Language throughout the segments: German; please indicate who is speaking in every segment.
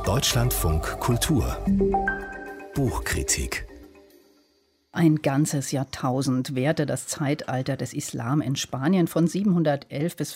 Speaker 1: Deutschlandfunk Kultur Buchkritik.
Speaker 2: Ein ganzes Jahrtausend währte das Zeitalter des Islam in Spanien von 711 bis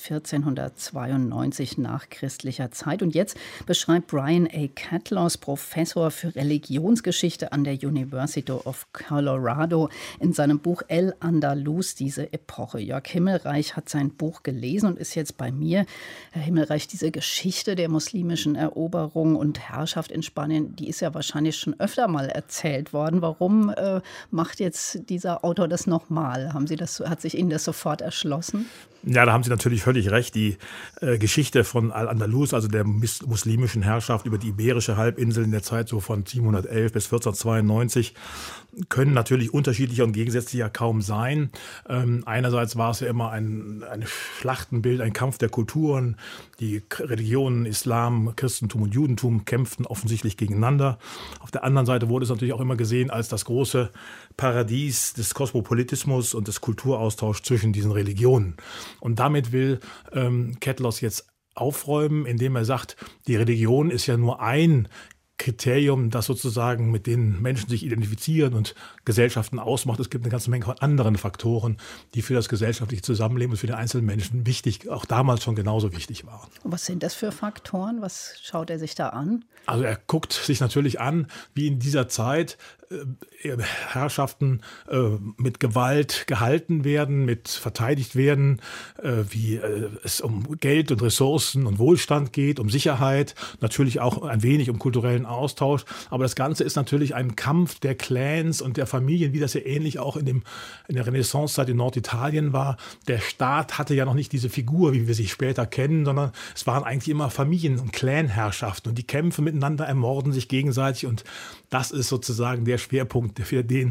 Speaker 2: 1492 nach christlicher Zeit. Und jetzt beschreibt Brian A. Catlos, Professor für Religionsgeschichte an der University of Colorado, in seinem Buch El Andalus diese Epoche. Jörg Himmelreich hat sein Buch gelesen und ist jetzt bei mir. Herr Himmelreich, diese Geschichte der muslimischen Eroberung und Herrschaft in Spanien, die ist ja wahrscheinlich schon öfter mal erzählt worden. Warum macht jetzt dieser Autor das nochmal? Hat sich Ihnen das sofort erschlossen?
Speaker 3: Ja, da haben Sie natürlich völlig recht. Die Geschichte von Al-Andalus, also der muslimischen Herrschaft über die Iberische Halbinsel in der Zeit so von 711 bis 1492, können natürlich unterschiedlicher und gegensätzlicher kaum sein. Einerseits war es ja immer ein Schlachtenbild, ein Kampf der Kulturen. Die Religionen Islam, Christentum und Judentum kämpften offensichtlich gegeneinander. Auf der anderen Seite wurde es natürlich auch immer gesehen als das große Paradies des Kosmopolitismus und des Kulturaustauschs zwischen diesen Religionen. Und damit will Catlos jetzt aufräumen, indem er sagt, die Religion ist ja nur ein Kriterium, das sozusagen mit den Menschen sich identifizieren und Gesellschaften ausmacht. Es gibt eine ganze Menge von anderen Faktoren, die für das gesellschaftliche Zusammenleben und für den einzelnen Menschen wichtig, auch damals schon genauso wichtig waren.
Speaker 2: Und was sind das für Faktoren? Was schaut er sich da an?
Speaker 3: Also er guckt sich natürlich an, wie in dieser Zeit Herrschaften mit Gewalt gehalten werden, mit verteidigt werden, wie es um Geld und Ressourcen und Wohlstand geht, um Sicherheit, natürlich auch ein wenig um kulturellen Austausch. Aber das Ganze ist natürlich ein Kampf der Clans und der Familien, wie das ja ähnlich auch in der Renaissancezeit in Norditalien war. Der Staat hatte ja noch nicht diese Figur, wie wir sie später kennen, sondern es waren eigentlich immer Familien- und Clanherrschaften und die kämpfen miteinander, ermorden sich gegenseitig und das ist sozusagen der Schwerpunkt, für den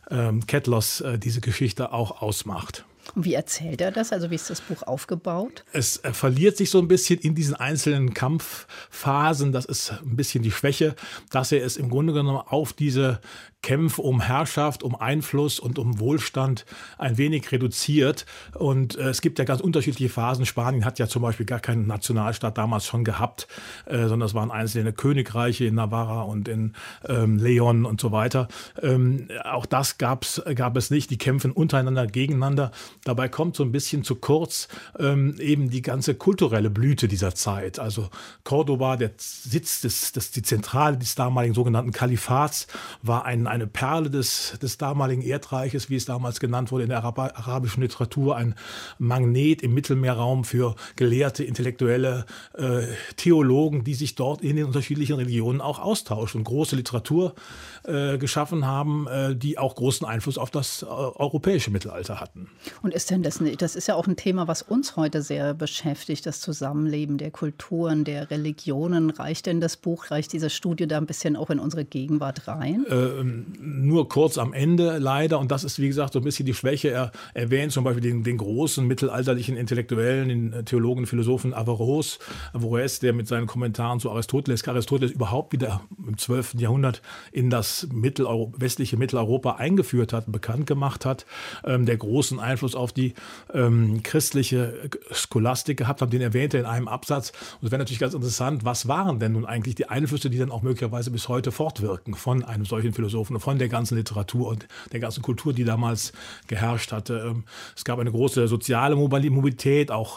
Speaker 3: Catlos diese Geschichte auch ausmacht.
Speaker 2: Und wie erzählt er das? Also wie ist das Buch aufgebaut?
Speaker 3: Es verliert sich so ein bisschen in diesen einzelnen Kampfphasen. Das ist ein bisschen die Schwäche, dass er es im Grunde genommen auf diese Kämpfe um Herrschaft, um Einfluss und um Wohlstand ein wenig reduziert. Und es gibt ja ganz unterschiedliche Phasen. Spanien hat ja zum Beispiel gar keinen Nationalstaat damals schon gehabt, sondern es waren einzelne Königreiche in Navarra und in Leon und so weiter. Auch das gab es nicht. Die kämpfen untereinander, gegeneinander. Dabei kommt so ein bisschen zu kurz eben die ganze kulturelle Blüte dieser Zeit. Also Cordoba, der Sitz die Zentrale des damaligen sogenannten Kalifats, war eine Perle des damaligen Erdreiches, wie es damals genannt wurde in der arabischen Literatur, ein Magnet im Mittelmeerraum für Gelehrte, Intellektuelle, Theologen, die sich dort in den unterschiedlichen Religionen auch austauschen und große Literatur geschaffen haben, die auch großen Einfluss auf das europäische Mittelalter hatten.
Speaker 2: Und ist denn das ist ja auch ein Thema, was uns heute sehr beschäftigt, das Zusammenleben der Kulturen, der Religionen. Reicht diese Studie da ein bisschen auch in unsere Gegenwart rein?
Speaker 3: Nur kurz am Ende leider, und das ist wie gesagt so ein bisschen die Schwäche. Er erwähnt zum Beispiel den großen mittelalterlichen Intellektuellen, den Theologen, Philosophen Averroes, der mit seinen Kommentaren zu Aristoteles überhaupt wieder im 12. Jahrhundert in das westliche Mitteleuropa eingeführt hat, bekannt gemacht hat, der großen Einfluss auf die christliche Scholastik gehabt hat, den erwähnte er in einem Absatz. Und es wäre natürlich ganz interessant, was waren denn nun eigentlich die Einflüsse, die dann auch möglicherweise bis heute fortwirken von einem solchen Philosophen, von der ganzen Literatur und der ganzen Kultur, die damals geherrscht hatte. Es gab eine große soziale Mobilität, auch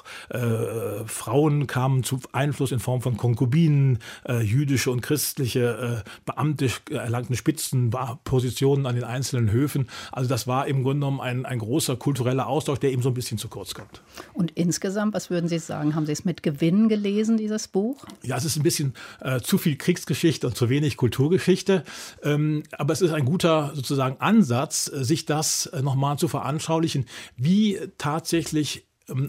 Speaker 3: Frauen kamen zu Einfluss in Form von Konkubinen, jüdische und christliche Beamte erlangten Spitzenpositionen an den einzelnen Höfen. Also das war im Grunde genommen ein großer kultureller Austausch, der eben so ein bisschen zu kurz kommt.
Speaker 2: Und insgesamt, was würden Sie sagen, haben Sie es mit Gewinn gelesen, dieses Buch?
Speaker 3: Ja, es ist ein bisschen zu viel Kriegsgeschichte und zu wenig Kulturgeschichte. Aber es ist ein guter sozusagen Ansatz, sich das nochmal zu veranschaulichen, wie tatsächlich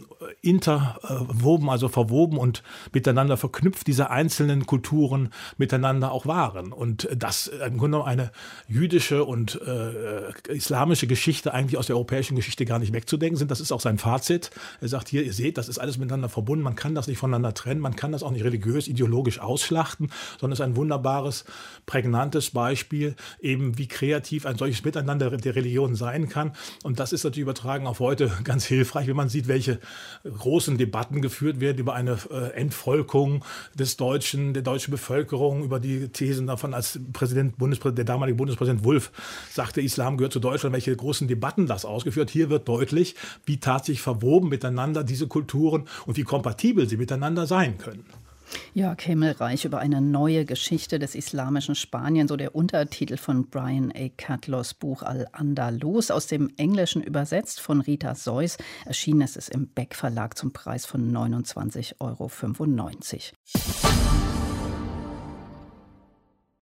Speaker 3: verwoben und miteinander verknüpft diese einzelnen Kulturen miteinander auch waren. Und dass im Grunde genommen eine jüdische und islamische Geschichte eigentlich aus der europäischen Geschichte gar nicht wegzudenken sind. Das ist auch sein Fazit. Er sagt hier, ihr seht, das ist alles miteinander verbunden. Man kann das nicht voneinander trennen. Man kann das auch nicht religiös, ideologisch ausschlachten, sondern es ist ein wunderbares, prägnantes Beispiel, eben wie kreativ ein solches Miteinander der Religionen sein kann. Und das ist natürlich übertragen auf heute ganz hilfreich, wenn man sieht, welche irgendwelche großen Debatten geführt werden über eine Entvolkung der deutschen Bevölkerung, über die Thesen davon, als der damalige Bundespräsident Wulff sagte, Islam gehört zu Deutschland, welche großen Debatten das ausgeführt. Hier wird deutlich, wie tatsächlich verwoben miteinander diese Kulturen und wie kompatibel sie miteinander sein können.
Speaker 2: Jörg Himmelreich über eine neue Geschichte des islamischen Spanien, so der Untertitel von Brian A. Catlos Buch Al-Andalus, aus dem Englischen übersetzt von Rita Seuss. Erschienen ist es im Beck Verlag zum Preis von 29,95 €.